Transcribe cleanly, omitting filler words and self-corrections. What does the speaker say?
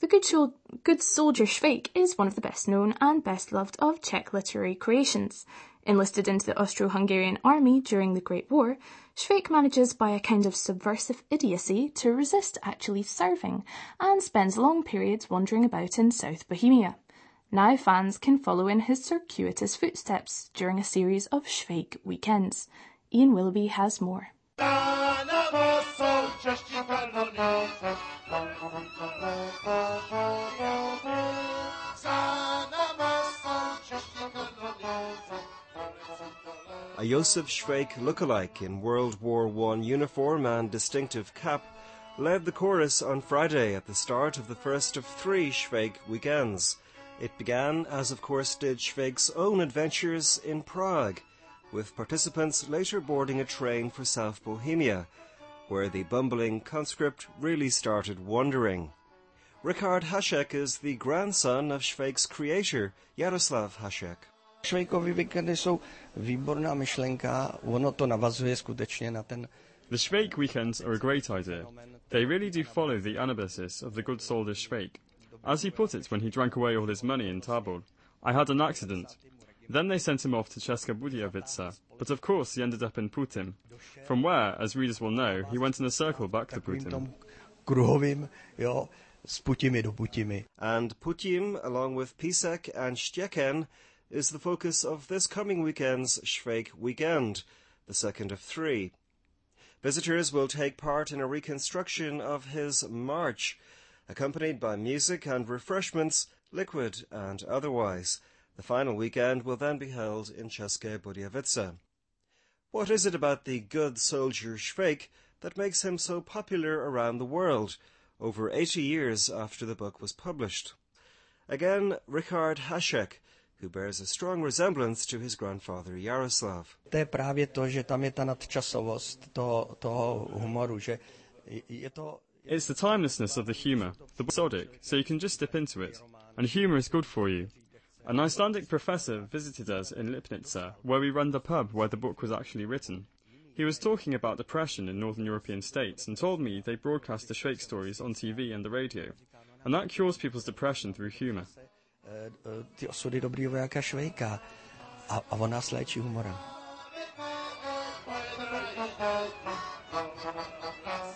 The Good Soldier Švejk is one of the best known and best loved of Czech literary creations. Enlisted into the Austro-Hungarian army during the Great War, Švejk manages by a kind of subversive idiocy to resist actually serving and spends long periods wandering about in South Bohemia. Now fans can follow in his circuitous footsteps during a series of Švejk weekends. Ian Willoughby has more. A Josef Švejk lookalike in World War I uniform and distinctive cap led the chorus on Friday at the start of the first of 3 Švejk weekends. It began, as of course did Švejk's own adventures, in Prague, with participants later boarding a train for South Bohemia, where the bumbling conscript really started wandering. Richard Hašek is the grandson of Švejk's creator, Jaroslav Hašek. Švejkovy víkendy jsou výborná myšlenka, ono to navazuje skutečně na ten... The Švejk weekends are a great idea. They really do follow the anabasis of the good soldier Švejk. As he put it when he drank away all his money in Tabor, I had an accident. Then they sent him off to Česká Budějovice, but of course he ended up in Putin, from where, as readers will know, he went in a circle back to Putin. Kruhovým, jo, z Putimi do Putimi. And Putin, along with Písek and Szczecin, is the focus of this coming weekend's Švejk weekend, the second of 3. Visitors will take part in a reconstruction of his march, accompanied by music and refreshments, liquid and otherwise. The final weekend will then be held in Česká Budějovice. What is it about the good soldier Švejk that makes him so popular around the world, over 80 years after the book was published? Again, Richard Hašek, who bears a strong resemblance to his grandfather Jaroslav. To je právě to, že tam je ta nadčasovost toho humoru, že je to... It's the timelessness of the humour, the episodic, so you can just dip into it. And humour is good for you. An Icelandic professor visited us in Lipnica, where we run the pub where the book was actually written. He was talking about depression in Northern European states and told me they broadcast the Švejk stories on TV and the radio. And that cures people's depression through humour. Ty osudy dobrýho vojáka Švejka a on nás léčí humorem.